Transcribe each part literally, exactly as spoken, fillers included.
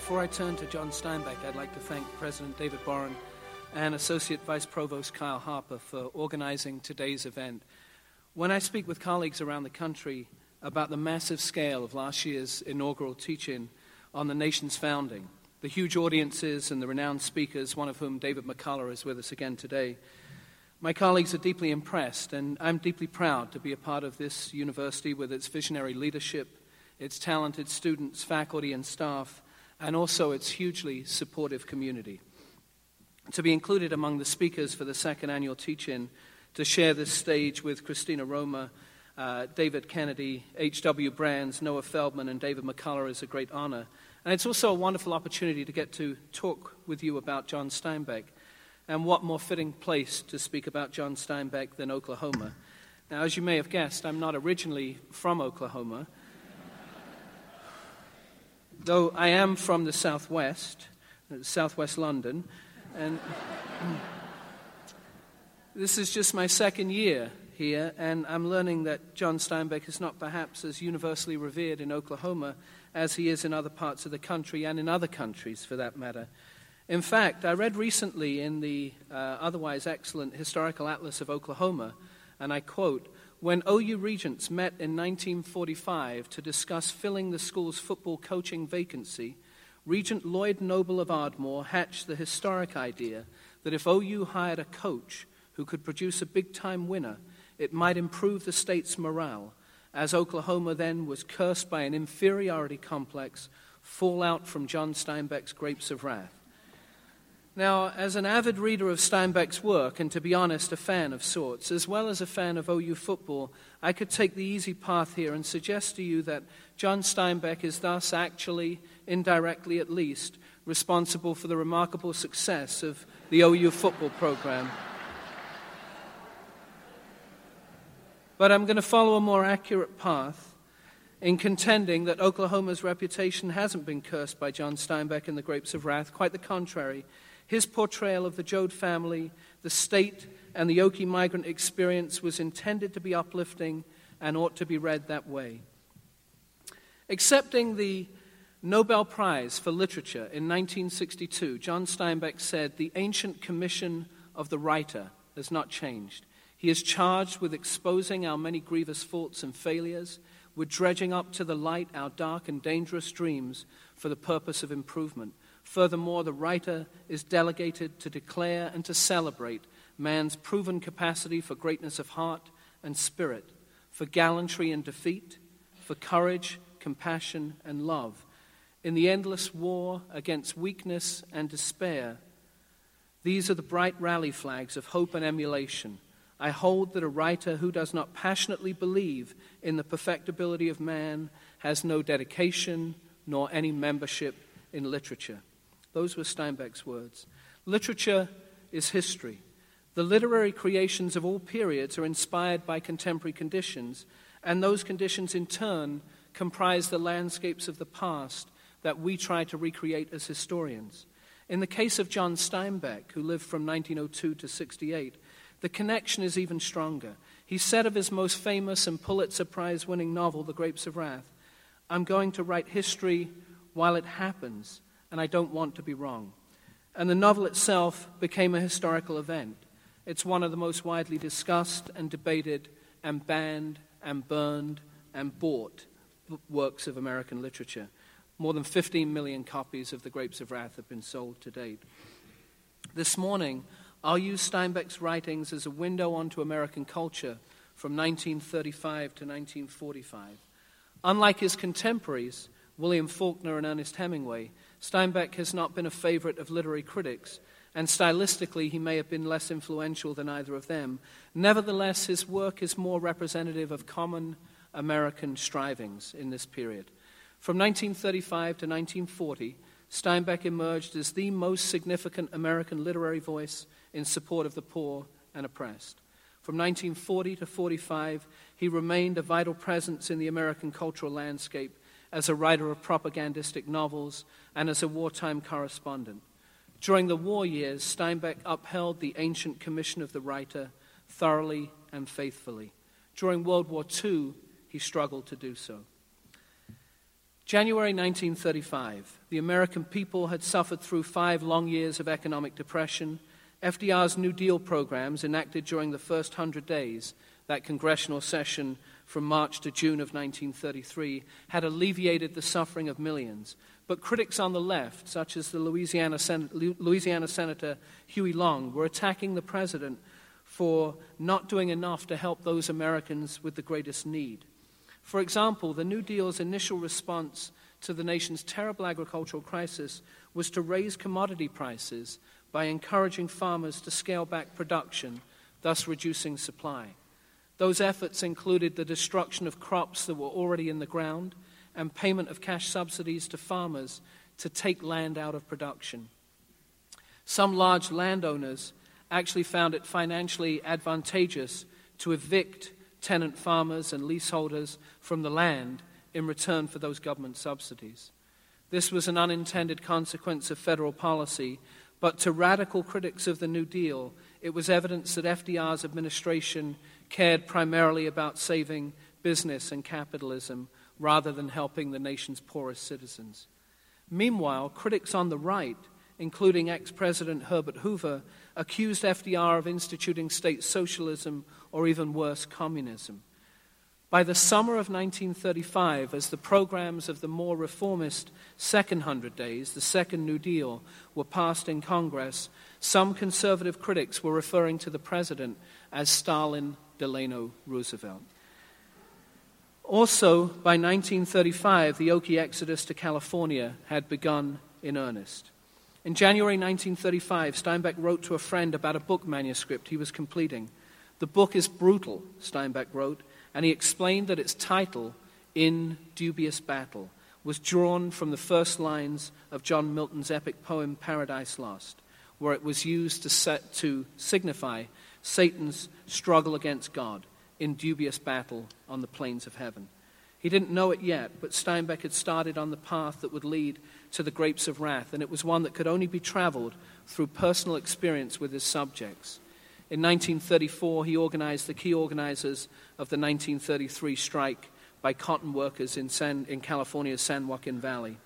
Before I turn to John Steinbeck, I'd like to thank President David Boren and Associate Vice Provost Kyle Harper for organizing today's event. When I speak with colleagues around the country about the massive scale of last year's inaugural teach-in on the nation's founding, the huge audiences and the renowned speakers, one of whom, David McCullough, is with us again today, my colleagues are deeply impressed, and I'm deeply proud to be a part of this university with its visionary leadership, its talented students, faculty, and staff, and also its hugely supportive community. To be included among the speakers for the second annual teach-in, to share this stage with Christina Roma, uh, David Kennedy, H W Brands, Noah Feldman, and David McCullough is a great honor. And it's also a wonderful opportunity to get to talk with you about John Steinbeck. And what more fitting place to speak about John Steinbeck than Oklahoma? Now, as you may have guessed, I'm not originally from Oklahoma, though I am from the Southwest, Southwest London, and this is just my second year here, and I'm learning that John Steinbeck is not perhaps as universally revered in Oklahoma as he is in other parts of the country and in other countries, for that matter. In fact, I read recently in the uh, otherwise excellent Historical Atlas of Oklahoma, and I quote, "When O U regents met in nineteen forty-five to discuss filling the school's football coaching vacancy, Regent Lloyd Noble of Ardmore hatched the historic idea that if O U hired a coach who could produce a big-time winner, it might improve the state's morale, as Oklahoma then was cursed by an inferiority complex, fallout from John Steinbeck's Grapes of Wrath." Now, as an avid reader of Steinbeck's work, and to be honest, a fan of sorts, as well as a fan of O U football, I could take the easy path here and suggest to you that John Steinbeck is thus actually, indirectly at least, responsible for the remarkable success of the O U football program. But I'm going to follow a more accurate path in contending that Oklahoma's reputation hasn't been cursed by John Steinbeck and the Grapes of Wrath. Quite the contrary. His portrayal of the Joad family, the state, and the Okie migrant experience was intended to be uplifting and ought to be read that way. Accepting the Nobel Prize for Literature in nineteen sixty-two, John Steinbeck said, "The ancient commission of the writer has not changed. He is charged with exposing our many grievous faults and failures, with dredging up to the light our dark and dangerous dreams for the purpose of improvement. Furthermore, the writer is delegated to declare and to celebrate man's proven capacity for greatness of heart and spirit, for gallantry and defeat, for courage, compassion, and love. In the endless war against weakness and despair, these are the bright rally flags of hope and emulation. I hold that a writer who does not passionately believe in the perfectibility of man has no dedication nor any membership in literature." Those were Steinbeck's words. Literature is history. The literary creations of all periods are inspired by contemporary conditions, and those conditions in turn comprise the landscapes of the past that we try to recreate as historians. In the case of John Steinbeck, who lived from nineteen oh two to sixty-eight, the connection is even stronger. He said of his most famous and Pulitzer Prize-winning novel, The Grapes of Wrath, "I'm going to write history while it happens, and I don't want to be wrong." And the novel itself became a historical event. It's one of the most widely discussed and debated and banned and burned and bought works of American literature. More than fifteen million copies of The Grapes of Wrath have been sold to date. This morning, I'll use Steinbeck's writings as a window onto American culture from nineteen thirty-five to nineteen forty-five. Unlike his contemporaries, William Faulkner and Ernest Hemingway, Steinbeck has not been a favorite of literary critics, and stylistically he may have been less influential than either of them. Nevertheless, his work is more representative of common American strivings in this period. From nineteen thirty-five to nineteen forty, Steinbeck emerged as the most significant American literary voice in support of the poor and oppressed. From nineteen forty to forty-five, he remained a vital presence in the American cultural landscape as a writer of propagandistic novels and as a wartime correspondent. During the war years, Steinbeck upheld the ancient commission of the writer thoroughly and faithfully. During World War Two, he struggled to do so. January nineteen thirty-five. The American people had suffered through five long years of economic depression. F D R's New Deal programs, enacted during the first hundred days, that congressional session from March to June of nineteen thirty-three, had alleviated the suffering of millions. But critics on the left, such as the Louisiana, Sen- Louisiana Senator Huey Long, were attacking the president for not doing enough to help those Americans with the greatest need. For example, the New Deal's initial response to the nation's terrible agricultural crisis was to raise commodity prices by encouraging farmers to scale back production, thus reducing supply. Those efforts included the destruction of crops that were already in the ground and payment of cash subsidies to farmers to take land out of production. Some large landowners actually found it financially advantageous to evict tenant farmers and leaseholders from the land in return for those government subsidies. This was an unintended consequence of federal policy, but to radical critics of the New Deal, it was evidence that F D R's administration cared primarily about saving business and capitalism rather than helping the nation's poorest citizens. Meanwhile, critics on the right, including ex-President Herbert Hoover, accused F D R of instituting state socialism or even worse, communism. By the summer of nineteen thirty-five, as the programs of the more reformist Second Hundred Days, the Second New Deal, were passed in Congress, some conservative critics were referring to the president as Stalin Delano Roosevelt. Also, by nineteen thirty-five, the Okie exodus to California had begun in earnest. In January nineteen thirty-five, Steinbeck wrote to a friend about a book manuscript he was completing. The book is brutal, Steinbeck wrote, and he explained that its title, In Dubious Battle, was drawn from the first lines of John Milton's epic poem Paradise Lost, where it was used to, set, to signify Satan's struggle against God in dubious battle on the plains of heaven. He didn't know it yet, but Steinbeck had started on the path that would lead to the grapes of wrath, and it was one that could only be traveled through personal experience with his subjects. In nineteen thirty-four, he organized the key organizers of the nineteen thirty-three strike by cotton workers in, San, in California's San Joaquin Valley.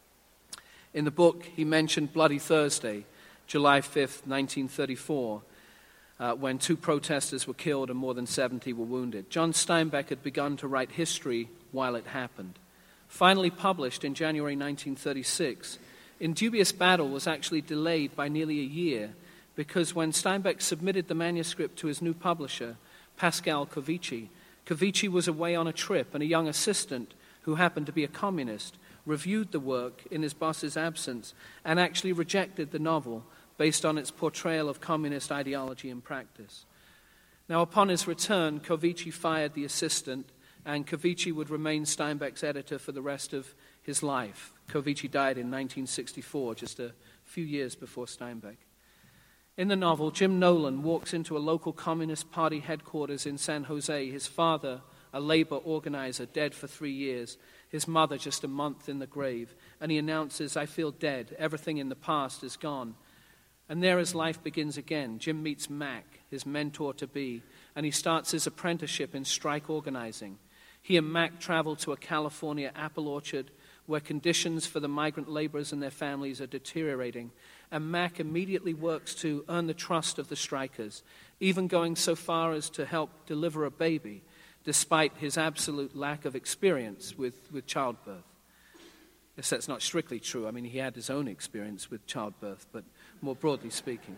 In the book, he mentioned Bloody Thursday, July fifth, nineteen thirty-four, uh, when two protesters were killed and more than seventy were wounded. John Steinbeck had begun to write history while it happened. Finally published in January nineteen thirty-six, In Dubious Battle was actually delayed by nearly a year because when Steinbeck submitted the manuscript to his new publisher, Pascal Covici, Covici was away on a trip, and a young assistant, who happened to be a communist, reviewed the work in his boss's absence and actually rejected the novel based on its portrayal of communist ideology and practice. Now, upon his return, Covici fired the assistant, and Covici would remain Steinbeck's editor for the rest of his life. Covici died in nineteen sixty-four, just a few years before Steinbeck. In the novel, Jim Nolan walks into a local Communist Party headquarters in San Jose. His father, a labor organizer, dead for three years. His mother just a month in the grave. And he announces, I feel dead. Everything in the past is gone. And there his life begins again. Jim meets Mac, his mentor-to-be, and he starts his apprenticeship in strike organizing. He and Mac travel to a California apple orchard where conditions for the migrant laborers and their families are deteriorating. And Mac immediately works to earn the trust of the strikers, even going so far as to help deliver a baby, despite his absolute lack of experience with, with childbirth. Yes, that's not strictly true. I mean, he had his own experience with childbirth, but more broadly speaking.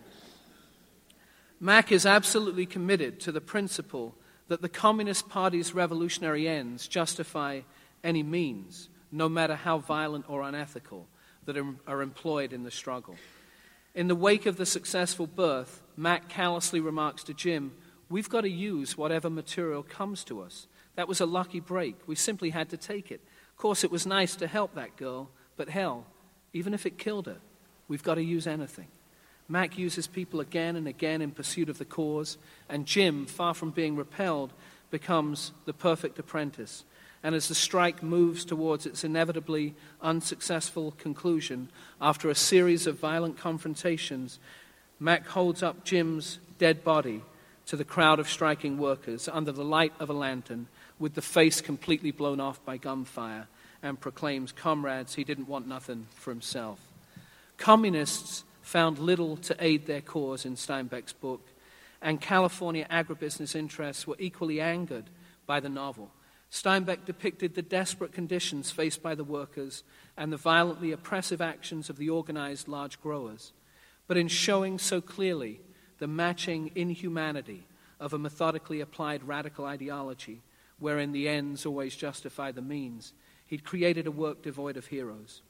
Mac is absolutely committed to the principle that the Communist Party's revolutionary ends justify any means, no matter how violent or unethical, that are employed in the struggle. In the wake of the successful birth, Mac callously remarks to Jim, we've got to use whatever material comes to us. That was a lucky break. We simply had to take it. Of course, it was nice to help that girl, but hell, even if it killed her, we've got to use anything. Mac uses people again and again in pursuit of the cause, and Jim, far from being repelled, becomes the perfect apprentice. And as the strike moves towards its inevitably unsuccessful conclusion, after a series of violent confrontations, Mac holds up Jim's dead body to the crowd of striking workers under the light of a lantern, with the face completely blown off by gunfire. and proclaims, comrades, he didn't want nothing for himself. Communists found little to aid their cause in Steinbeck's book, and California agribusiness interests were equally angered by the novel. Steinbeck depicted the desperate conditions faced by the workers and the violently oppressive actions of the organized large growers. But in showing so clearly the matching inhumanity of a methodically applied radical ideology, wherein the ends always justify the means, he'd created a work devoid of heroes.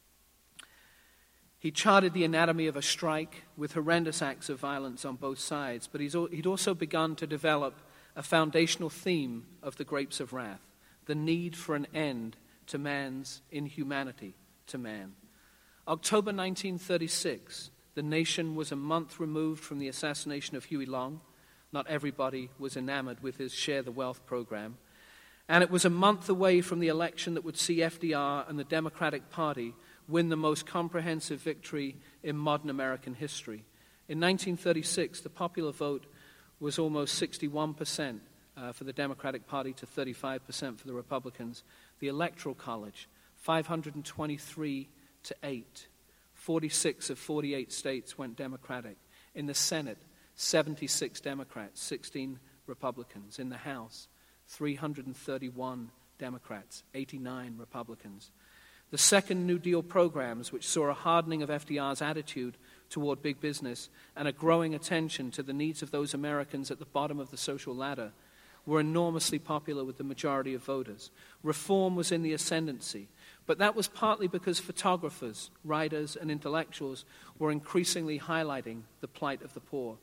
He charted the anatomy of a strike with horrendous acts of violence on both sides, but he's, he'd also begun to develop a foundational theme of the Grapes of Wrath, the need for an end to man's inhumanity to man. October nineteen thirty-six, the nation was a month removed from the assassination of Huey Long. Not everybody was enamored with his Share the Wealth program. And it was a month away from the election that would see F D R and the Democratic Party win the most comprehensive victory in modern American history. In nineteen thirty-six, the popular vote was almost sixty-one percent uh, for the Democratic Party to thirty-five percent for the Republicans. The Electoral College, five hundred twenty-three to eight. forty-six of forty-eight states went Democratic. In the Senate, seventy-six Democrats, sixteen Republicans. In the House, three hundred thirty-one Democrats, eighty-nine Republicans. The second New Deal programs, which saw a hardening of F D R's attitude toward big business and a growing attention to the needs of those Americans at the bottom of the social ladder, were enormously popular with the majority of voters. Reform was in the ascendancy, but that was partly because photographers, writers, and intellectuals were increasingly highlighting the plight of the poor.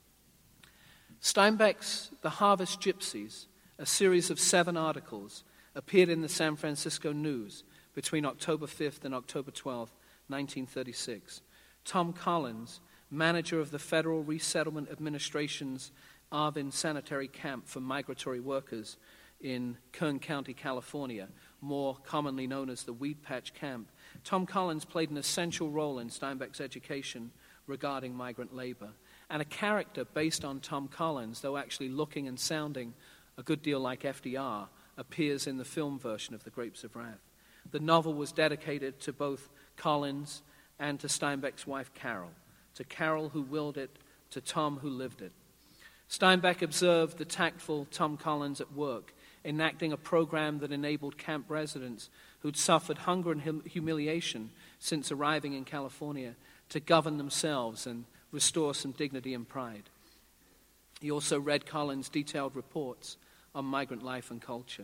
Steinbeck's The Harvest Gypsies, a series of seven articles, appeared in the San Francisco News between October fifth and October twelfth, nineteen thirty-six. Tom Collins, manager of the Federal Resettlement Administration's Arvin Sanitary Camp for Migratory Workers in Kern County, California, more commonly known as the Weed Patch Camp, Tom Collins played an essential role in Steinbeck's education regarding migrant labor. And a character based on Tom Collins, though actually looking and sounding a good deal like F D R, appears in the film version of The Grapes of Wrath. The novel was dedicated to both Collins and to Steinbeck's wife, Carol, to Carol who willed it, to Tom who lived it. Steinbeck observed the tactful Tom Collins at work, enacting a program that enabled camp residents who'd suffered hunger and hum- humiliation since arriving in California to govern themselves and restore some dignity and pride. He also read Collins' detailed reports on migrant life and culture.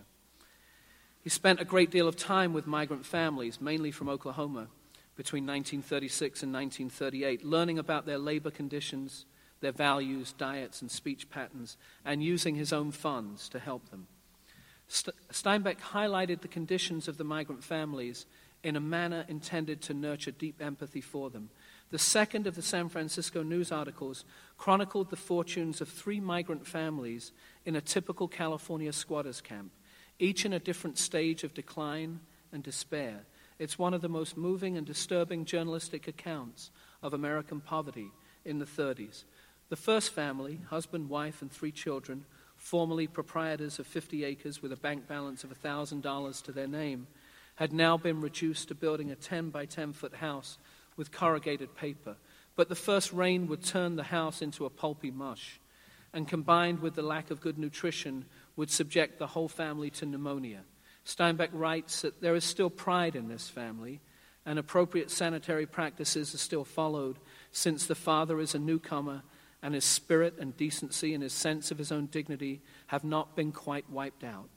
He spent a great deal of time with migrant families, mainly from Oklahoma, between nineteen thirty-six and nineteen thirty-eight, learning about their labor conditions, their values, diets, and speech patterns, and using his own funds to help them. St- Steinbeck highlighted the conditions of the migrant families in a manner intended to nurture deep empathy for them. The second of the San Francisco News articles chronicled the fortunes of three migrant families in a typical California squatters camp, each in a different stage of decline and despair. It's one of the most moving and disturbing journalistic accounts of American poverty in the thirties. The first family, husband, wife, and three children, formerly proprietors of fifty acres with a bank balance of one thousand dollars to their name, had now been reduced to building a ten by ten foot house with corrugated paper. But the first rain would turn the house into a pulpy mush, and combined with the lack of good nutrition, would subject the whole family to pneumonia. Steinbeck writes that there is still pride in this family, and appropriate sanitary practices are still followed, since the father is a newcomer, and his spirit and decency and his sense of his own dignity have not been quite wiped out.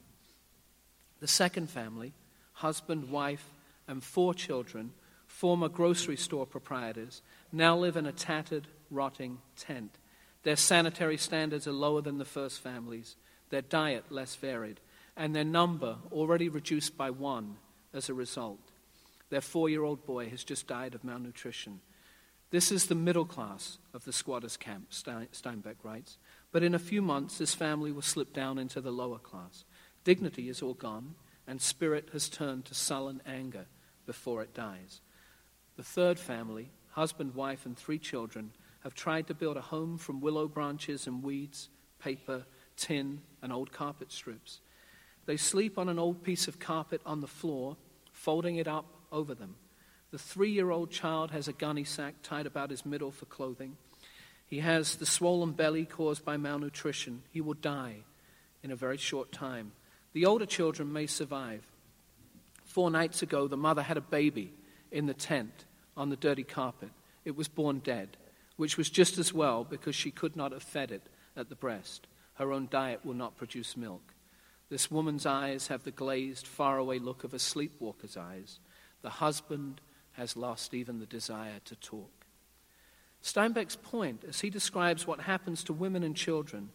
The second family, husband, wife, and four children, former grocery store proprietors, now live in a tattered, rotting tent. Their sanitary standards are lower than the first family's, their diet less varied, and their number already reduced by one as a result. Their four-year-old boy has just died of malnutrition. This is the middle class of the squatters' camp, Steinbeck writes, but in a few months this family will slip down into the lower class. Dignity is all gone, and spirit has turned to sullen anger before it dies. The third family, husband, wife, and three children, have tried to build a home from willow branches and weeds, paper, tin, and old carpet strips. They sleep on an old piece of carpet on the floor folding it up over them. The three-year-old child has a gunny sack tied about his middle for clothing. He has the swollen belly caused by malnutrition. He will die in a very short time. The older children may survive. Four nights ago, the mother had a baby in the tent on the dirty carpet. It was born dead, which was just as well because she could not have fed it at the breast. Her own diet will not produce milk. This woman's eyes have the glazed, faraway look of a sleepwalker's eyes. The husband has lost even the desire to talk. Steinbeck's point, as he describes what happens to women and children,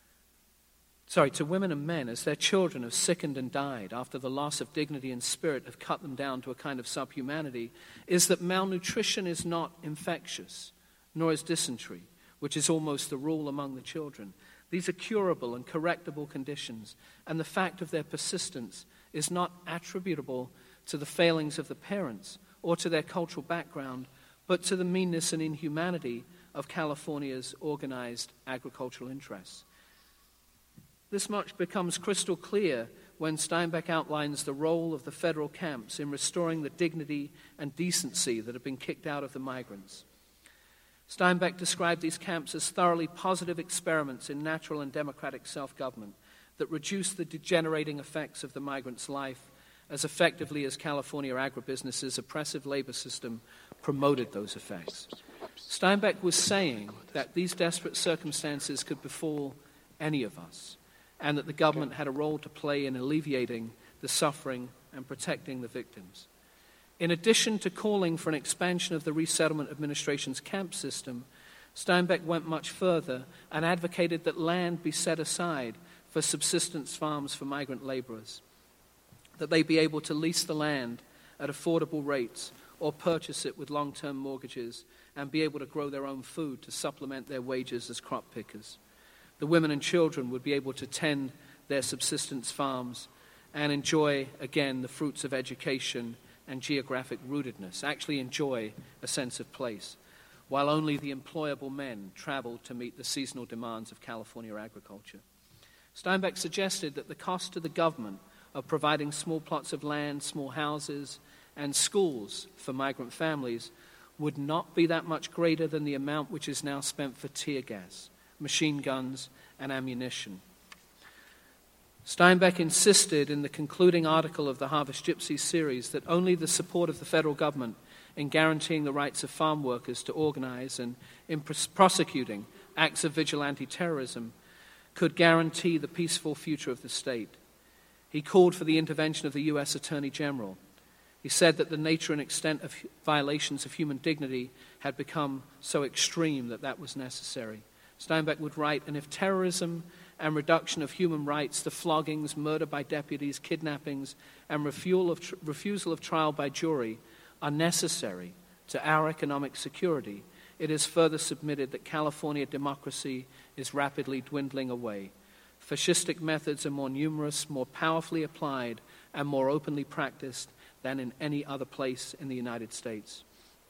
sorry, to women and men as their children have sickened and died after the loss of dignity and spirit have cut them down to a kind of subhumanity, is that malnutrition is not infectious, nor is dysentery, which is almost the rule among the children. These are curable and correctable conditions, and the fact of their persistence is not attributable to the failings of the parents or to their cultural background, but to the meanness and inhumanity of California's organized agricultural interests. This much becomes crystal clear when Steinbeck outlines the role of the federal camps in restoring the dignity and decency that have been kicked out of the migrants. Steinbeck described these camps as thoroughly positive experiments in natural and democratic self-government that reduced the degenerating effects of the migrants' life as effectively as California agribusiness's oppressive labor system promoted those effects. Steinbeck was saying that these desperate circumstances could befall any of us, and that the government had a role to play in alleviating the suffering and protecting the victims. In addition to calling for an expansion of the Resettlement Administration's camp system, Steinbeck went much further and advocated that land be set aside for subsistence farms for migrant laborers, that they be able to lease the land at affordable rates or purchase it with long-term mortgages and be able to grow their own food to supplement their wages as crop pickers. The women and children would be able to tend their subsistence farms and enjoy, again, the fruits of education and geographic rootedness, actually enjoy a sense of place, while only the employable men traveled to meet the seasonal demands of California agriculture. Steinbeck suggested that the cost to the government of providing small plots of land, small houses, and schools for migrant families would not be that much greater than the amount which is now spent for tear gas, machine guns, and ammunition. Steinbeck insisted in the concluding article of the Harvest Gypsies series that only the support of the federal government in guaranteeing the rights of farm workers to organize and in pros- prosecuting acts of vigilante terrorism could guarantee the peaceful future of the state. He called for the intervention of the U S Attorney General. He said that the nature and extent of violations of human dignity had become so extreme that that was necessary. Steinbeck would write, and if terrorism and reduction of human rights, the floggings, murder by deputies, kidnappings, and refusal of, tr- refusal of trial by jury are necessary to our economic security, it is further submitted that California democracy is rapidly dwindling away. Fascistic methods are more numerous, more powerfully applied, and more openly practiced than in any other place in the United States.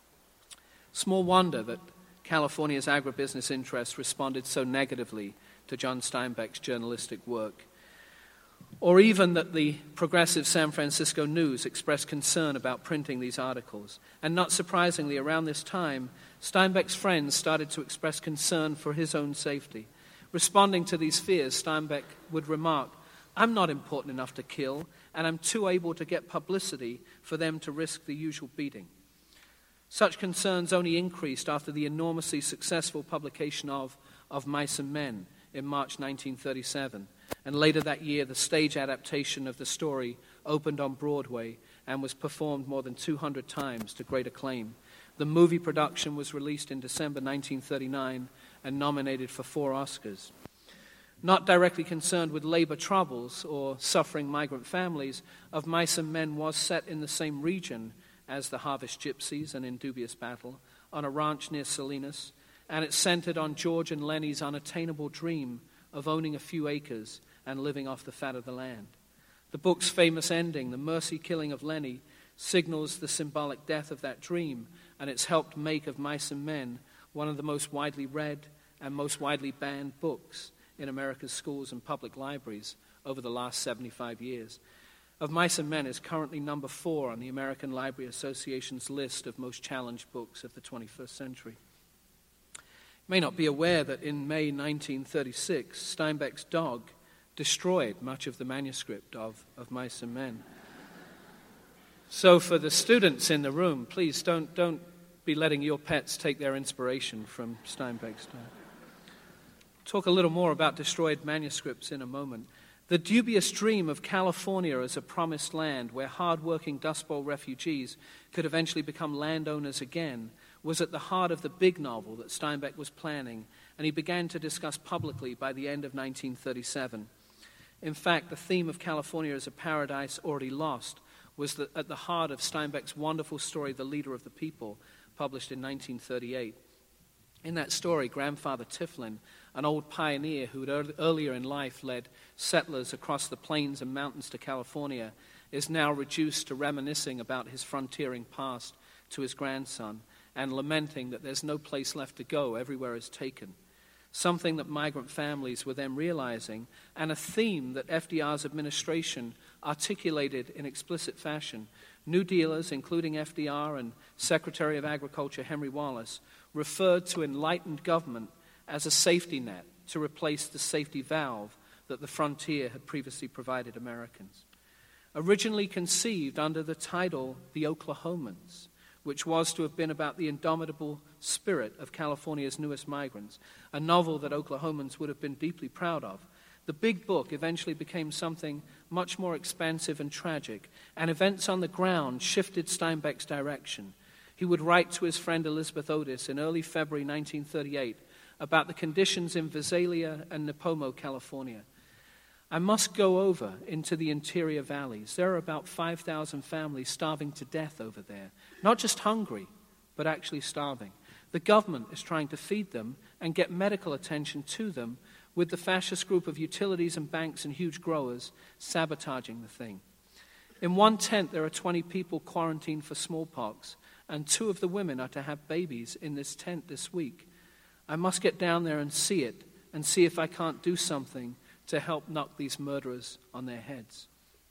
Small wonder that California's agribusiness interests responded so negatively to John Steinbeck's journalistic work, or even that the progressive San Francisco News expressed concern about printing these articles. And not surprisingly, around this time, Steinbeck's friends started to express concern for his own safety. Responding to these fears, Steinbeck would remark, "I'm not important enough to kill, and I'm too able to get publicity for them to risk the usual beating." Such concerns only increased after the enormously successful publication of Of Mice and Men in March nineteen thirty-seven, and later that year the stage adaptation of the story opened on Broadway and was performed more than two hundred times to great acclaim. The movie production was released in December nineteen thirty-nine and nominated for four Oscars. Not directly concerned with labor troubles or suffering migrant families, Of Mice and Men was set in the same region as the Harvest Gypsies and In Dubious Battle, on a ranch near Salinas, and it centered on George and Lenny's unattainable dream of owning a few acres and living off the fat of the land. The book's famous ending, the mercy killing of Lenny, signals the symbolic death of that dream, and it's helped make Of Mice and Men one of the most widely read and most widely banned books in America's schools and public libraries over the last seventy-five years. of Mice and Men is currently number four on the American Library Association's list of most challenged books of the twenty-first century. You may not be aware that in May nineteen thirty-six, Steinbeck's dog destroyed much of the manuscript of, of Mice and Men. So for the students in the room, please don't, don't be letting your pets take their inspiration from Steinbeck's dog. Talk a little more about destroyed manuscripts in a moment. The dubious dream of California as a promised land where hard-working Dust Bowl refugees could eventually become landowners again was at the heart of the big novel that Steinbeck was planning, and he began to discuss publicly by the end of nineteen thirty-seven. In fact, the theme of California as a paradise already lost was the, at the heart of Steinbeck's wonderful story, The Leader of the People, published in nineteen thirty-eight. In that story, Grandfather Tiflin, an old pioneer who had earlier in life led settlers across the plains and mountains to California, is now reduced to reminiscing about his frontiering past to his grandson and lamenting that there's no place left to go, everywhere is taken. Something that migrant families were then realizing, and a theme that F D R's administration articulated in explicit fashion. New Dealers, including F D R and Secretary of Agriculture Henry Wallace, referred to enlightened government as a safety net to replace the safety valve that the frontier had previously provided Americans. Originally conceived under the title The Oklahomans, which was to have been about the indomitable spirit of California's newest migrants, a novel that Oklahomans would have been deeply proud of, the big book eventually became something much more expansive and tragic, and events on the ground shifted Steinbeck's direction. He would write to his friend Elizabeth Otis in early February nineteen thirty-eight about the conditions in Visalia and Nipomo, California. I must go over into the interior valleys. There are about five thousand families starving to death over there. Not just hungry, but actually starving. The government is trying to feed them and get medical attention to them, with the fascist group of utilities and banks and huge growers sabotaging the thing. In one tent, there are twenty people quarantined for smallpox, and two of the women are to have babies in this tent this week. I must get down there and see it, and see if I can't do something to help knock these murderers on their heads.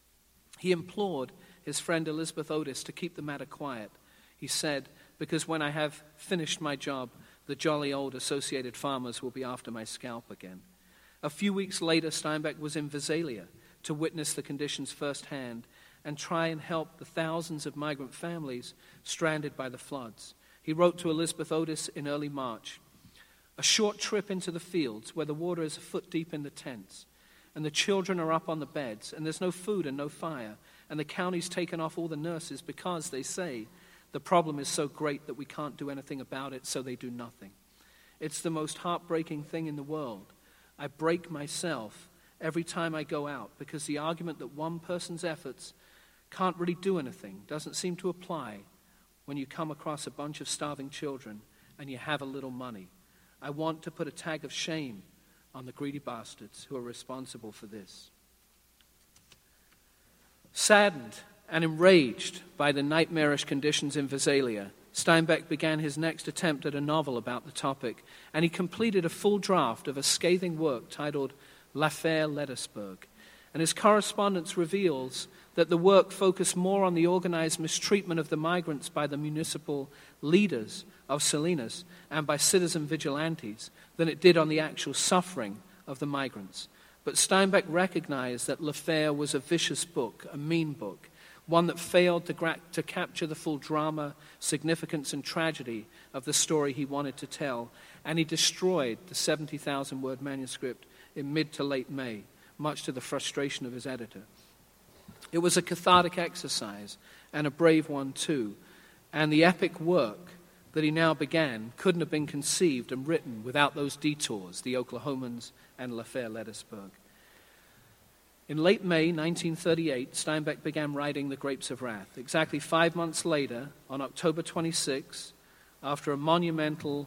He implored his friend Elizabeth Otis to keep the matter quiet. He said, because when I have finished my job, the jolly old Associated Farmers will be after my scalp again. A few weeks later, Steinbeck was in Visalia to witness the conditions firsthand and try and help the thousands of migrant families stranded by the floods. He wrote to Elizabeth Otis in early March, a short trip into the fields where the water is a foot deep in the tents, and the children are up on the beds, and there's no food and no fire, and the county's taken off all the nurses because, they say, the problem is so great that we can't do anything about it, so they do nothing. It's the most heartbreaking thing in the world. I break myself every time I go out because the argument that one person's efforts can't really do anything doesn't seem to apply when you come across a bunch of starving children and you have a little money. I want to put a tag of shame on the greedy bastards who are responsible for this. Saddened and enraged by the nightmarish conditions in Visalia, Steinbeck began his next attempt at a novel about the topic, and he completed a full draft of a scathing work titled L'Affaire Lettersburg. And his correspondence reveals that the work focused more on the organized mistreatment of the migrants by the municipal leaders of Salinas and by citizen vigilantes than it did on the actual suffering of the migrants. But Steinbeck recognized that L'Affaire was a vicious book, a mean book, one that failed to, gra- to capture the full drama, significance, and tragedy of the story he wanted to tell, and he destroyed the seventy thousand word manuscript in mid to late May, much to the frustration of his editor. It was a cathartic exercise, and a brave one too, and the epic work that he now began couldn't have been conceived and written without those detours, the Oklahomans and L'Affaire Lettersburg. In late May nineteen thirty-eight, Steinbeck began writing The Grapes of Wrath. Exactly five months later, on October twenty-sixth, after a monumental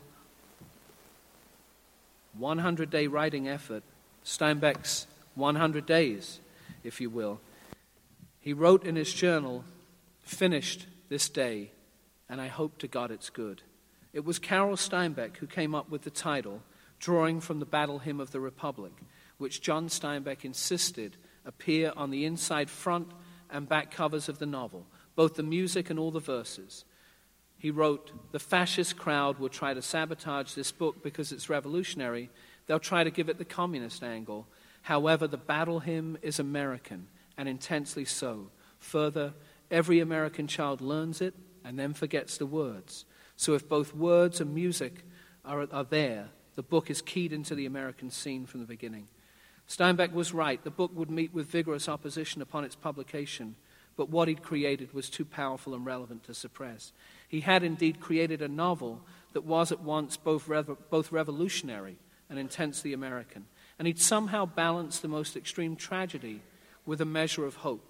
hundred-day writing effort, Steinbeck's one hundred days, if you will, he wrote in his journal, "Finished this day, and I hope to God it's good." It was Carol Steinbeck who came up with the title, drawing from the Battle Hymn of the Republic, which John Steinbeck insisted appear on the inside front and back covers of the novel, both the music and all the verses. He wrote, "The fascist crowd will try to sabotage this book because it's revolutionary. They'll try to give it the communist angle. However, the battle hymn is American, and intensely so. Further, every American child learns it and then forgets the words. So if both words and music are, are there, the book is keyed into the American scene from the beginning." Steinbeck was right. The book would meet with vigorous opposition upon its publication, but what he'd created was too powerful and relevant to suppress. He had indeed created a novel that was at once both, revo- both revolutionary and intensely American, and he'd somehow balanced the most extreme tragedy with a measure of hope.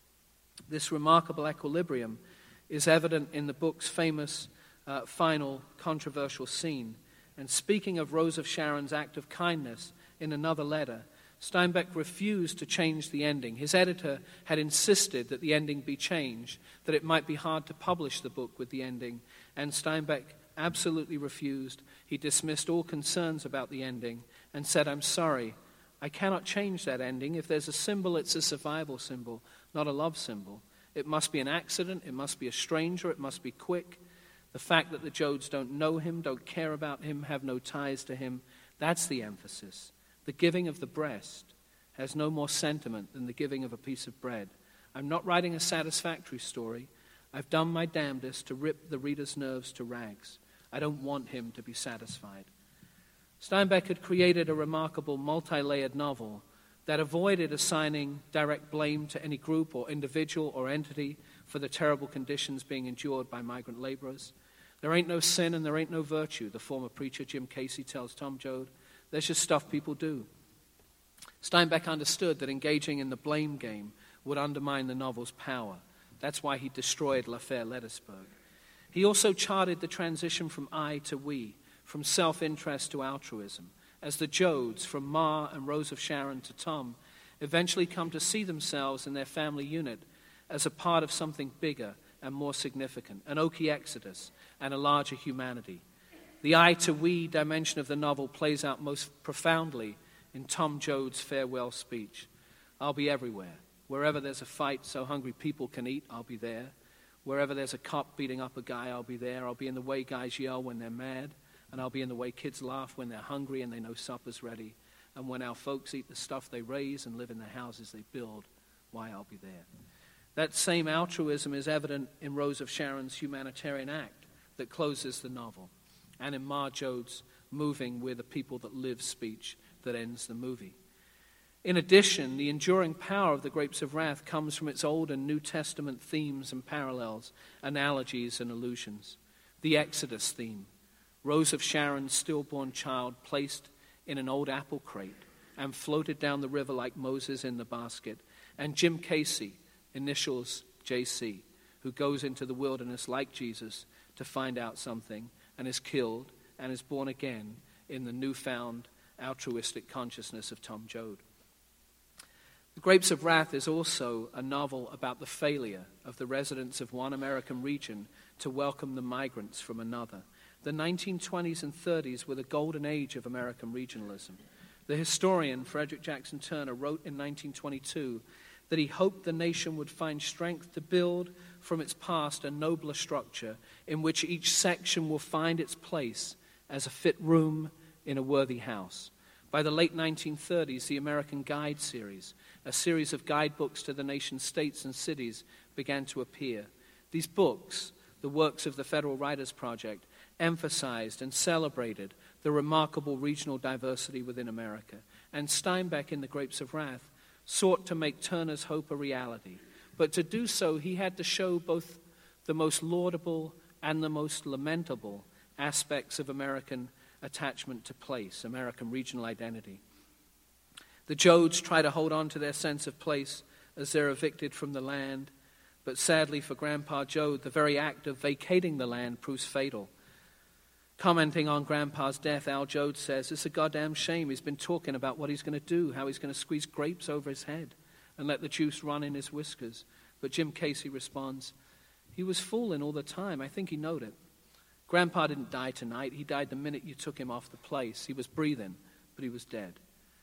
This remarkable equilibrium is evident in the book's famous uh, final controversial scene. And speaking of Rose of Sharon's act of kindness in another letter, Steinbeck refused to change the ending. His editor had insisted that the ending be changed, that it might be hard to publish the book with the ending, and Steinbeck absolutely refused. He dismissed all concerns about the ending and said, "I'm sorry, I cannot change that ending. If there's a symbol, it's a survival symbol, not a love symbol. It must be an accident, it must be a stranger, it must be quick. The fact that the Joads don't know him, don't care about him, have no ties to him, that's the emphasis. The giving of the breast has no more sentiment than the giving of a piece of bread. I'm not writing a satisfactory story. I've done my damnedest to rip the reader's nerves to rags. I don't want him to be satisfied." Steinbeck had created a remarkable multi-layered novel that avoided assigning direct blame to any group or individual or entity for the terrible conditions being endured by migrant laborers. There ain't no sin and there ain't no virtue, the former preacher Jim Casey tells Tom Joad. There's just stuff people do. Steinbeck understood that engaging in the blame game would undermine the novel's power. That's why he destroyed La Faire Lettersburg. He also charted the transition from I to we, from self-interest to altruism, as the Joads, from Ma and Rose of Sharon to Tom, eventually come to see themselves and their family unit as a part of something bigger and more significant, an Okie exodus and a larger humanity. The I to we dimension of the novel plays out most profoundly in Tom Joad's farewell speech. "I'll be everywhere. Wherever there's a fight so hungry people can eat, I'll be there. Wherever there's a cop beating up a guy, I'll be there. I'll be in the way guys yell when they're mad, and I'll be in the way kids laugh when they're hungry and they know supper's ready. And when our folks eat the stuff they raise and live in the houses they build, why, I'll be there." That same altruism is evident in Rose of Sharon's humanitarian act that closes the novel, and in Ma Joad's moving "We're the people that live" speech that ends the movie. In addition, the enduring power of The Grapes of Wrath comes from its Old and New Testament themes and parallels, analogies and allusions. The Exodus theme, Rose of Sharon's stillborn child placed in an old apple crate and floated down the river like Moses in the basket, and Jim Casey, initials J C, who goes into the wilderness like Jesus to find out something and is killed and is born again in the newfound altruistic consciousness of Tom Joad. The Grapes of Wrath is also a novel about the failure of the residents of one American region to welcome the migrants from another. The nineteen twenties and thirties were the golden age of American regionalism. The historian Frederick Jackson Turner wrote in nineteen twenty-two that he hoped the nation would find strength to build from its past a nobler structure in which each section will find its place as a fit room in a worthy house. By the late nineteen thirties, the American Guide series, a series of guidebooks to the nation's states and cities, began to appear. These books, the works of the Federal Writers Project, emphasized and celebrated the remarkable regional diversity within America. And Steinbeck, in The Grapes of Wrath, sought to make Turner's hope a reality. But to do so, he had to show both the most laudable and the most lamentable aspects of American attachment to place, American regional identity. The Joads try to hold on to their sense of place as they're evicted from the land, but sadly for Grandpa Joad, the very act of vacating the land proves fatal. Commenting on Grandpa's death, Al Joad says, "It's a goddamn shame. He's been talking about what he's going to do, how he's going to squeeze grapes over his head and let the juice run in his whiskers." But Jim Casey responds, "He was fooling all the time. I think he knowed it. Grandpa didn't die tonight. He died the minute you took him off the place. He was breathing, but he was dead."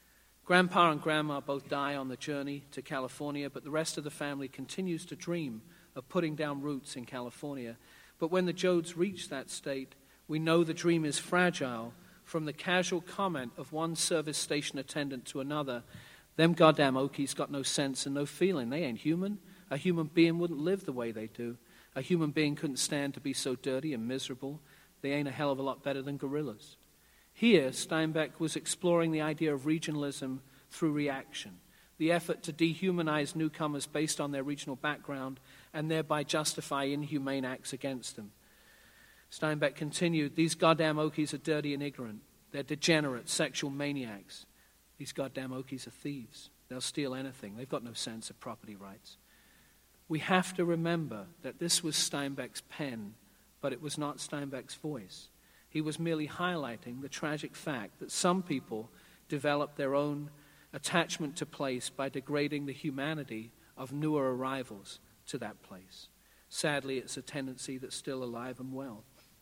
Grandpa and Grandma both die on the journey to California, but the rest of the family continues to dream of putting down roots in California. But when the Joads reach that state, we know the dream is fragile from the casual comment of one service station attendant to another, "Them goddamn Okies got no sense and no feeling. They ain't human. A human being wouldn't live the way they do. A human being couldn't stand to be so dirty and miserable. They ain't a hell of a lot better than gorillas." Here, Steinbeck was exploring the idea of regionalism through reaction, the effort to dehumanize newcomers based on their regional background and thereby justify inhumane acts against them. Steinbeck continued, "These goddamn Okies are dirty and ignorant. They're degenerate, sexual maniacs. These goddamn Okies are thieves. They'll steal anything. They've got no sense of property rights." We have to remember that this was Steinbeck's pen, but it was not Steinbeck's voice. He was merely highlighting the tragic fact that some people develop their own attachment to place by degrading the humanity of newer arrivals to that place. Sadly, it's a tendency that's still alive and well.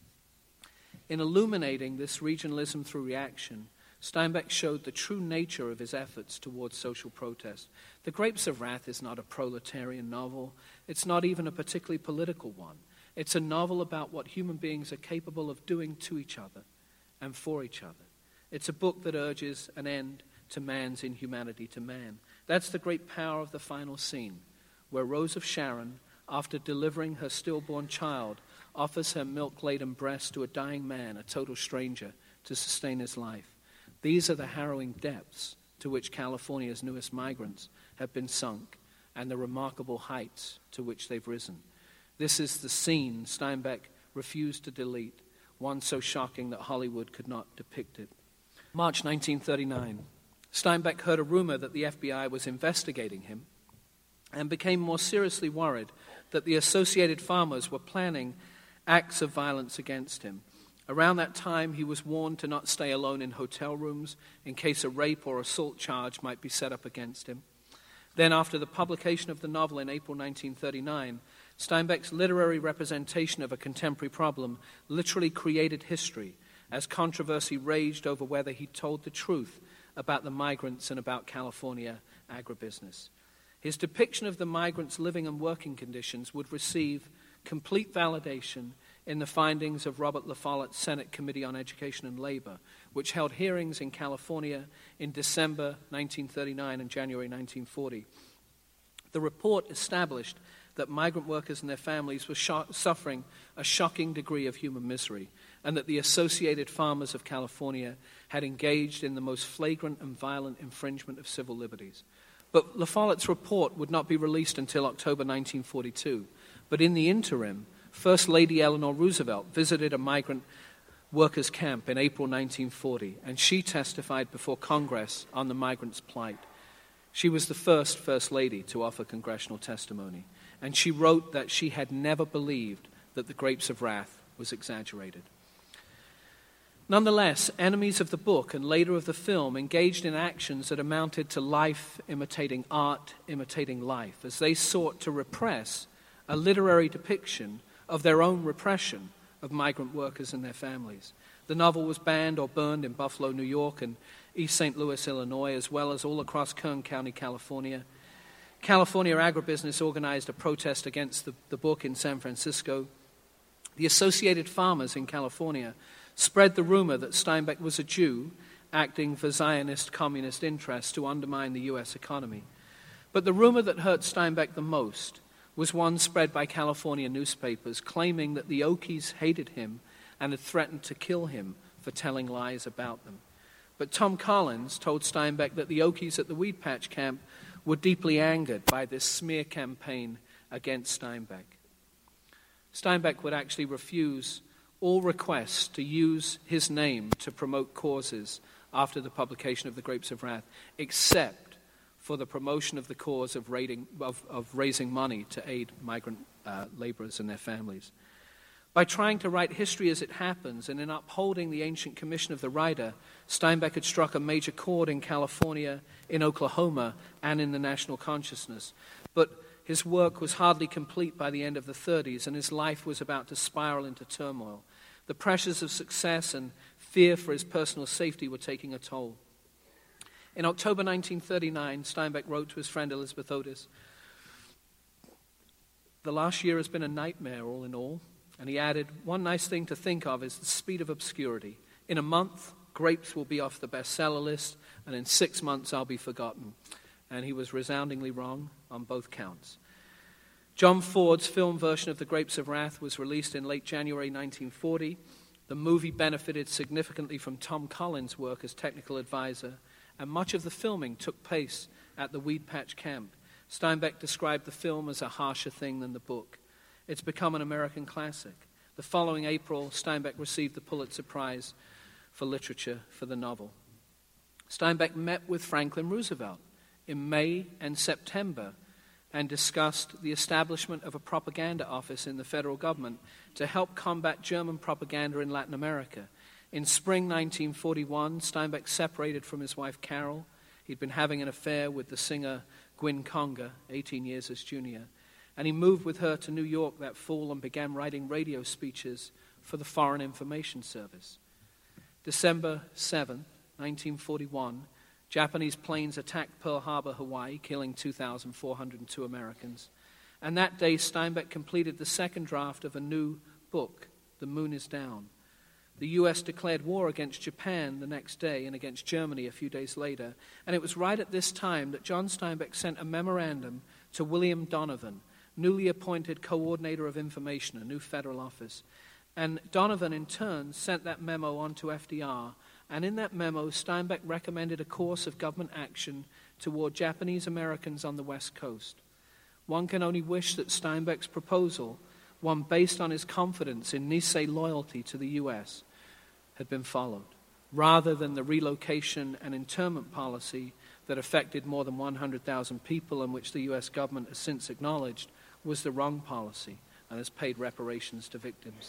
In illuminating this regionalism through reaction, Steinbeck showed the true nature of his efforts towards social protest. The Grapes of Wrath is not a proletarian novel. It's not even a particularly political one. It's a novel about what human beings are capable of doing to each other and for each other. It's a book that urges an end to man's inhumanity to man. That's the great power of the final scene, where Rose of Sharon, after delivering her stillborn child, offers her milk-laden breast to a dying man, a total stranger, to sustain his life. These are the harrowing depths to which California's newest migrants have been sunk, and the remarkable heights to which they've risen. This is the scene Steinbeck refused to delete, one so shocking that Hollywood could not depict it. March nineteen thirty-nine. Steinbeck heard a rumor that the F B I was investigating him and became more seriously worried that the Associated Farmers were planning acts of violence against him. Around that time, he was warned to not stay alone in hotel rooms in case a rape or assault charge might be set up against him. Then, after the publication of the novel in April nineteen thirty-nine, Steinbeck's literary representation of a contemporary problem literally created history as controversy raged over whether he told the truth about the migrants and about California agribusiness. His depiction of the migrants' living and working conditions would receive complete validation in the findings of Robert La Follette's Senate Committee on Education and Labor, which held hearings in California in December nineteen thirty-nine and January nineteen forty. The report established that migrant workers and their families were sho- suffering a shocking degree of human misery, and that the Associated Farmers of California had engaged in the most flagrant and violent infringement of civil liberties. But La Follette's report would not be released until October nineteen forty-two. But in the interim, First Lady Eleanor Roosevelt visited a migrant workers' camp in April nineteen forty, and she testified before Congress on the migrants' plight. She was the first First Lady to offer congressional testimony, and she wrote that she had never believed that the Grapes of Wrath was exaggerated. Nonetheless, enemies of the book and later of the film engaged in actions that amounted to life imitating art, imitating life, as they sought to repress a literary depiction of their own repression of migrant workers and their families. The novel was banned or burned in Buffalo, New York, and East Saint Louis, Illinois, as well as all across Kern County, California. California Agribusiness organized a protest against the, the book in San Francisco. The Associated Farmers in California spread the rumor that Steinbeck was a Jew acting for Zionist communist interests to undermine the U S economy. But the rumor that hurt Steinbeck the most was one spread by California newspapers claiming that the Okies hated him and had threatened to kill him for telling lies about them. But Tom Collins told Steinbeck that the Okies at the Weed Patch camp were deeply angered by this smear campaign against Steinbeck. Steinbeck would actually refuse all requests to use his name to promote causes after the publication of The Grapes of Wrath, except for the promotion of the cause of, raiding, of, of raising money to aid migrant uh, laborers and their families. By trying to write history as it happens and in upholding the ancient commission of the writer, Steinbeck had struck a major chord in California, in Oklahoma, and in the national consciousness. But his work was hardly complete by the end of the thirties, and his life was about to spiral into turmoil. The pressures of success and fear for his personal safety were taking a toll. In October nineteen thirty-nine, Steinbeck wrote to his friend Elizabeth Otis, "The last year has been a nightmare all in all." And he added, "One nice thing to think of is the speed of obscurity. In a month, Grapes will be off the bestseller list, and in six months I'll be forgotten." And he was resoundingly wrong on both counts. John Ford's film version of The Grapes of Wrath was released in late January nineteen forty. The movie benefited significantly from Tom Collins' work as technical advisor, and much of the filming took place at the Weed Patch Camp. Steinbeck described the film as a harsher thing than the book. It's become an American classic. The following April, Steinbeck received the Pulitzer Prize for Literature for the novel. Steinbeck met with Franklin Roosevelt in May and September and discussed the establishment of a propaganda office in the federal government to help combat German propaganda in Latin America. In spring nineteen forty-one, Steinbeck separated from his wife Carol. He'd been having an affair with the singer Gwyn Conga, eighteen years his junior, and he moved with her to New York that fall and began writing radio speeches for the Foreign Information Service. December seventh, nineteen forty-one, Japanese planes attacked Pearl Harbor, Hawaii, killing two thousand four hundred two Americans. And that day, Steinbeck completed the second draft of a new book, The Moon is Down. The U S declared war against Japan the next day and against Germany a few days later. And it was right at this time that John Steinbeck sent a memorandum to William Donovan, newly appointed Coordinator of Information, a new federal office. And Donovan, in turn, sent that memo on to F D R. And in that memo, Steinbeck recommended a course of government action toward Japanese Americans on the West Coast. One can only wish that Steinbeck's proposal, one based on his confidence in Nisei loyalty to the U S, had been followed, rather than the relocation and internment policy that affected more than one hundred thousand people and which the U S government has since acknowledged was the wrong policy and has paid reparations to victims.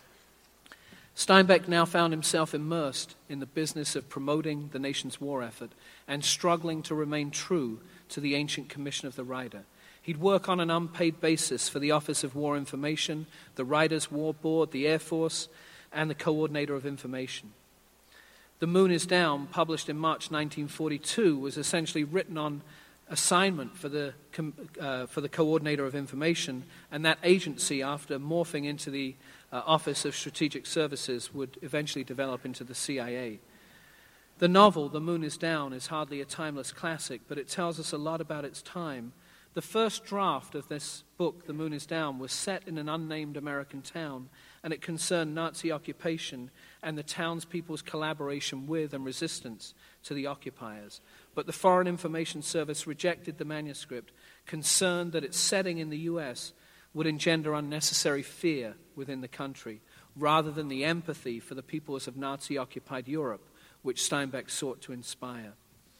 Steinbeck now found himself immersed in the business of promoting the nation's war effort and struggling to remain true to the ancient commission of the writer. He'd work on an unpaid basis for the Office of War Information, the Writers' War Board, the Air Force, and the Coordinator of Information. The Moon is Down, published in March nineteen forty-two, was essentially written on assignment for the uh, for the Coordinator of Information, and that agency, after morphing into the uh, Office of Strategic Services, would eventually develop into the C I A. The novel, The Moon is Down, is hardly a timeless classic, but it tells us a lot about its time. The first draft of this book, The Moon is Down, was set in an unnamed American town, and it concerned Nazi occupation and the townspeople's collaboration with and resistance to the occupiers. But the Foreign Information Service rejected the manuscript, concerned that its setting in the U S would engender unnecessary fear within the country, rather than the empathy for the peoples of Nazi-occupied Europe, which Steinbeck sought to inspire.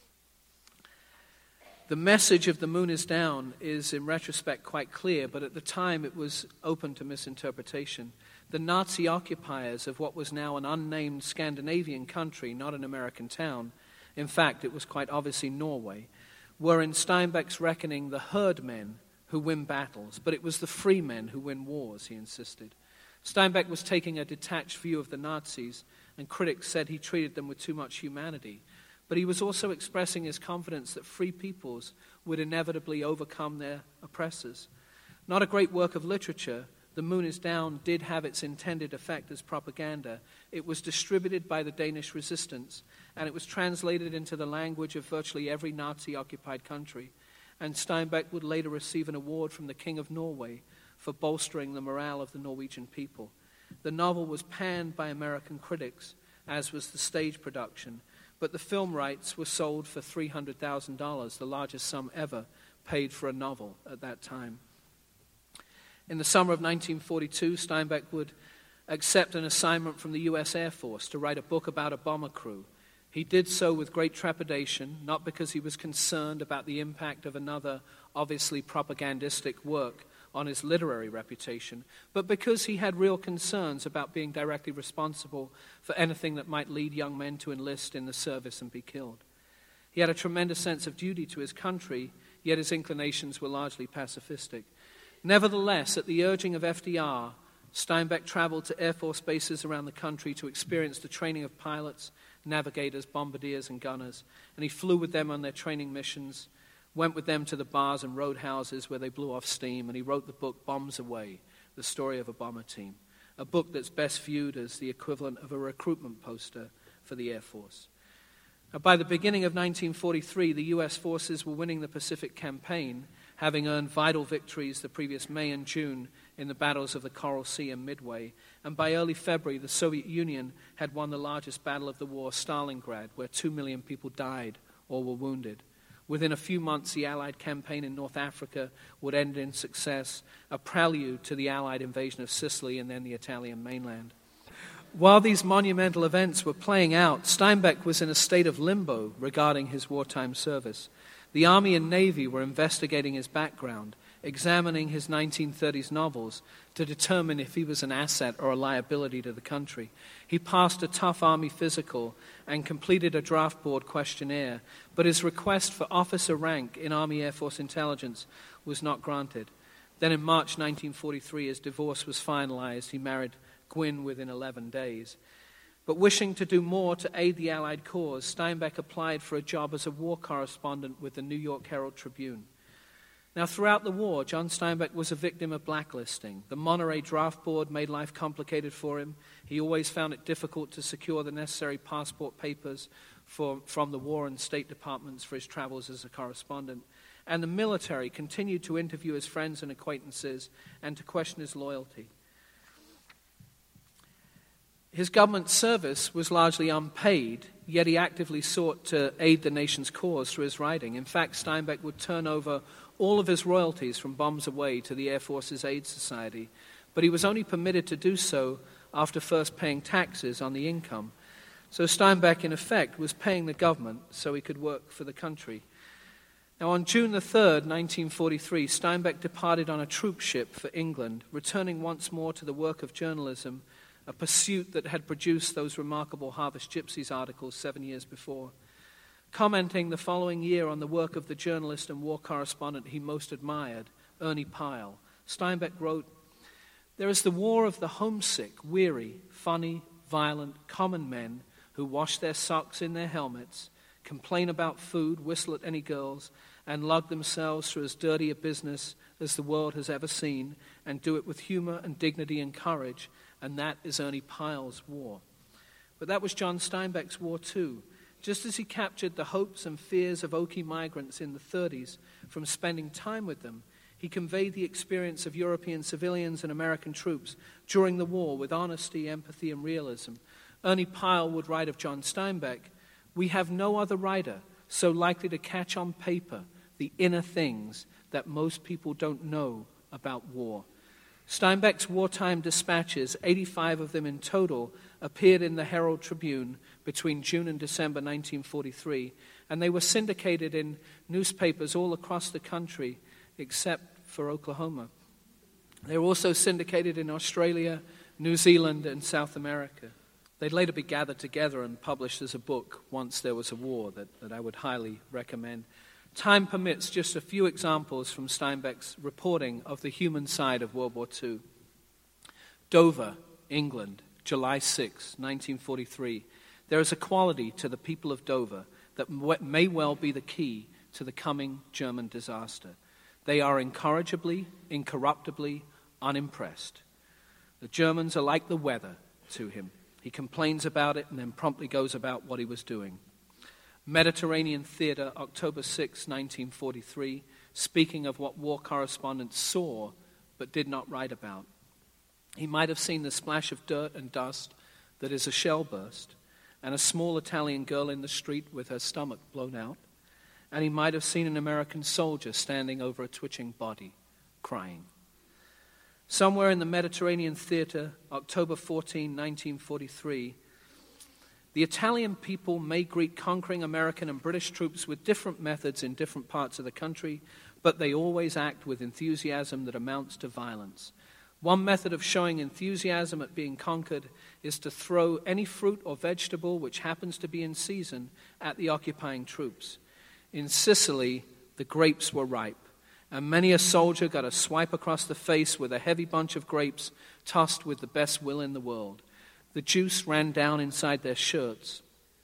The message of The Moon is Down is, in retrospect, quite clear, but at the time it was open to misinterpretation. The Nazi occupiers of what was now an unnamed Scandinavian country, not an American town, in fact, it was quite obviously Norway, were in Steinbeck's reckoning the herd men who win battles, but it was the free men who win wars, he insisted. Steinbeck was taking a detached view of the Nazis, and critics said he treated them with too much humanity. But he was also expressing his confidence that free peoples would inevitably overcome their oppressors. Not a great work of literature, The Moon is Down did have its intended effect as propaganda. It was distributed by the Danish resistance, and it was translated into the language of virtually every Nazi-occupied country. And Steinbeck would later receive an award from the King of Norway for bolstering the morale of the Norwegian people. The novel was panned by American critics, as was the stage production, but the film rights were sold for three hundred thousand dollars, the largest sum ever paid for a novel at that time. In the summer of nineteen forty-two, Steinbeck would accept an assignment from the U S Air Force to write a book about a bomber crew. He did so with great trepidation, not because he was concerned about the impact of another obviously propagandistic work on his literary reputation, but because he had real concerns about being directly responsible for anything that might lead young men to enlist in the service and be killed. He had a tremendous sense of duty to his country, yet his inclinations were largely pacifistic. Nevertheless, at the urging of F D R, Steinbeck traveled to Air Force bases around the country to experience the training of pilots, navigators, bombardiers, and gunners. And he flew with them on their training missions, went with them to the bars and roadhouses where they blew off steam, and he wrote the book Bombs Away, the story of a bomber team, a book that's best viewed as the equivalent of a recruitment poster for the Air Force. Now, by the beginning of nineteen forty-three, the U S forces were winning the Pacific Campaign, having earned vital victories the previous May and June in the battles of the Coral Sea and Midway. And by early February, the Soviet Union had won the largest battle of the war, Stalingrad, where two million people died or were wounded. Within a few months, the Allied campaign in North Africa would end in success, a prelude to the Allied invasion of Sicily and then the Italian mainland. While these monumental events were playing out, Steinbeck was in a state of limbo regarding his wartime service. The Army and Navy were investigating his background, examining his nineteen thirties novels to determine if he was an asset or a liability to the country. He passed a tough Army physical and completed a draft board questionnaire, but his request for officer rank in Army Air Force intelligence was not granted. Then in March nineteen forty-three, his divorce was finalized. He married Gwyn within eleven days. But wishing to do more to aid the Allied cause, Steinbeck applied for a job as a war correspondent with the New York Herald Tribune. Now, throughout the war, John Steinbeck was a victim of blacklisting. The Monterey Draft Board made life complicated for him. He always found it difficult to secure the necessary passport papers for, from the War and State Departments for his travels as a correspondent. And the military continued to interview his friends and acquaintances and to question his loyalty. His government service was largely unpaid, yet he actively sought to aid the nation's cause through his writing. In fact, Steinbeck would turn over all of his royalties from Bombs Away to the Air Force's Aid Society, but he was only permitted to do so after first paying taxes on the income. So Steinbeck, in effect, was paying the government so he could work for the country. Now, on June the third, nineteen forty-three, Steinbeck departed on a troop ship for England, returning once more to the work of journalism, a pursuit that had produced those remarkable Harvest Gypsies articles seven years before. Commenting the following year on the work of the journalist and war correspondent he most admired, Ernie Pyle, Steinbeck wrote, "There is the war of the homesick, weary, funny, violent, common men who wash their socks in their helmets, complain about food, whistle at any girls, and lug themselves through as dirty a business as the world has ever seen, and do it with humor and dignity and courage, and that is Ernie Pyle's war." But that was John Steinbeck's war too. Just as he captured the hopes and fears of Okie migrants in the thirties from spending time with them, he conveyed the experience of European civilians and American troops during the war with honesty, empathy, and realism. Ernie Pyle would write of John Steinbeck, "We have no other writer so likely to catch on paper the inner things that most people don't know about war." Steinbeck's wartime dispatches, eighty-five of them in total, appeared in the Herald Tribune between June and December nineteen forty-three, and they were syndicated in newspapers all across the country except for Oklahoma. They were also syndicated in Australia, New Zealand, and South America. They'd later be gathered together and published as a book, Once There Was a War, that, that I would highly recommend. Time permits just a few examples from Steinbeck's reporting of the human side of World War Two. Dover, England, July sixth, nineteen forty-three. There is a quality to the people of Dover that may well be the key to the coming German disaster. They are incorrigibly, incorruptibly unimpressed. The Germans are like the weather to him. He complains about it and then promptly goes about what he was doing. Mediterranean Theater, October sixth, nineteen forty-three, speaking of what war correspondents saw but did not write about. He might have seen the splash of dirt and dust that is a shell burst, and a small Italian girl in the street with her stomach blown out, and he might have seen an American soldier standing over a twitching body, crying. Somewhere in the Mediterranean Theater, October fourteenth, nineteen forty-three, the Italian people may greet conquering American and British troops with different methods in different parts of the country, but they always act with enthusiasm that amounts to violence. One method of showing enthusiasm at being conquered is to throw any fruit or vegetable which happens to be in season at the occupying troops. In Sicily, the grapes were ripe, and many a soldier got a swipe across the face with a heavy bunch of grapes tossed with the best will in the world. The juice ran down inside their shirts,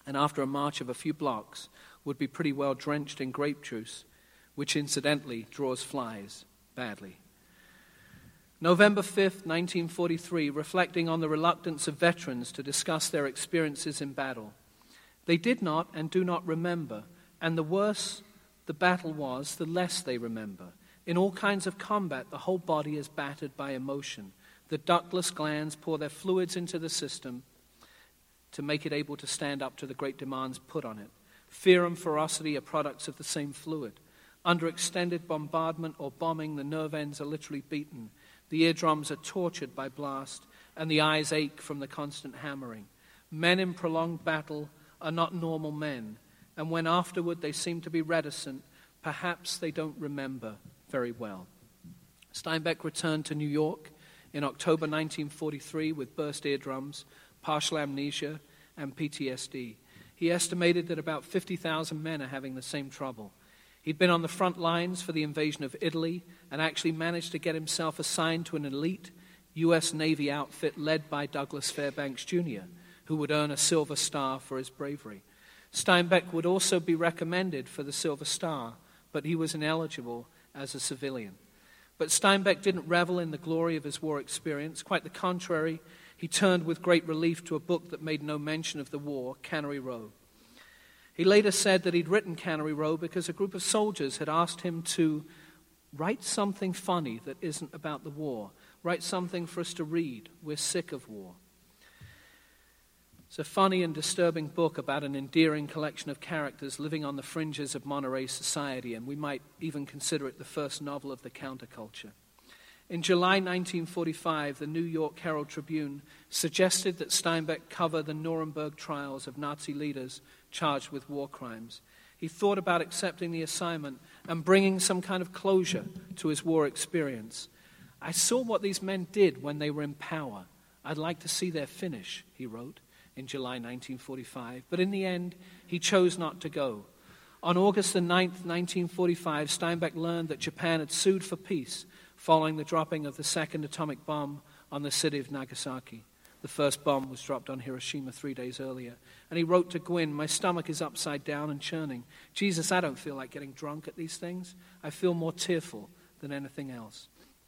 and after a march of a few blocks would be pretty well drenched in grape juice, which incidentally draws flies badly. November fifth, nineteen forty-three, reflecting on the reluctance of veterans to discuss their experiences in battle. They did not and do not remember, and the worse the battle was, the less they remember. In all kinds of combat, the whole body is battered by emotion. The ductless glands pour their fluids into the system to make it able to stand up to the great demands put on it. Fear and ferocity are products of the same fluid. Under extended bombardment or bombing, the nerve ends are literally beaten. The eardrums are tortured by blast, and the eyes ache from the constant hammering. Men in prolonged battle are not normal men, and when afterward they seem to be reticent, perhaps they don't remember very well. Steinbeck returned to New York in October nineteen forty-three with burst eardrums, partial amnesia, and P T S D. He estimated that about fifty thousand men are having the same trouble. He'd been on the front lines for the invasion of Italy and actually managed to get himself assigned to an elite U S Navy outfit led by Douglas Fairbanks Junior, who would earn a Silver Star for his bravery. Steinbeck would also be recommended for the Silver Star, but he was ineligible as a civilian. But Steinbeck didn't revel in the glory of his war experience. Quite the contrary, he turned with great relief to a book that made no mention of the war, Cannery Row. He later said that he'd written Cannery Row because a group of soldiers had asked him to write something funny that isn't about the war. Write something for us to read. We're sick of war. It's a funny and disturbing book about an endearing collection of characters living on the fringes of Monterey society, and we might even consider it the first novel of the counterculture. In July nineteen forty-five, the New York Herald Tribune suggested that Steinbeck cover the Nuremberg trials of Nazi leaders charged with war crimes. He thought about accepting the assignment and bringing some kind of closure to his war experience. I saw what these men did when they were in power. I'd like to see their finish, he wrote in July nineteen forty-five. But in the end, he chose not to go. On August the ninth, nineteen forty-five, Steinbeck learned that Japan had sued for peace following the dropping of the second atomic bomb on the city of Nagasaki. The first bomb was dropped on Hiroshima three days earlier. And he wrote to Gwynne, "My stomach is upside down and churning. Jesus, I don't feel like getting drunk at these things. I feel more tearful than anything else."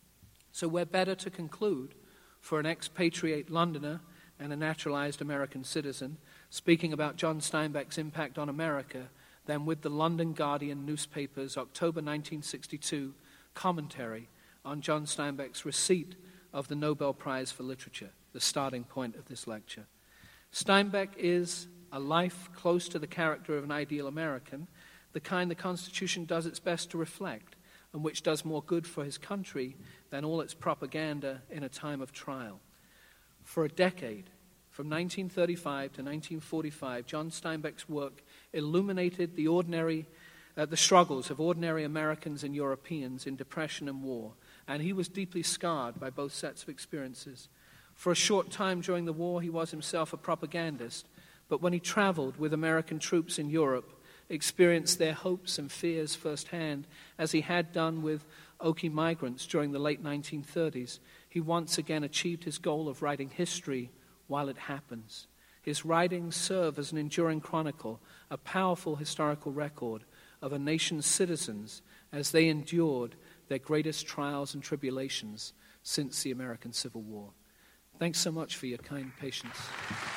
So we're better to conclude for an expatriate Londoner and a naturalized American citizen speaking about John Steinbeck's impact on America than with the London Guardian newspaper's October nineteen sixty-two commentary on John Steinbeck's receipt of the Nobel Prize for Literature, the starting point of this lecture. Steinbeck is a life close to the character of an ideal American, the kind the Constitution does its best to reflect, and which does more good for his country than all its propaganda in a time of trial. For a decade, from nineteen thirty-five to nineteen forty-five, John Steinbeck's work illuminated the ordinary, uh, the struggles of ordinary Americans and Europeans in depression and war, and he was deeply scarred by both sets of experiences. For a short time during the war, he was himself a propagandist, but when he traveled with American troops in Europe, experienced their hopes and fears firsthand, as he had done with Okie migrants during the late nineteen thirties, he once again achieved his goal of writing history while it happens. His writings serve as an enduring chronicle, a powerful historical record of a nation's citizens as they endured their greatest trials and tribulations since the American Civil War. Thanks so much for your kind patience.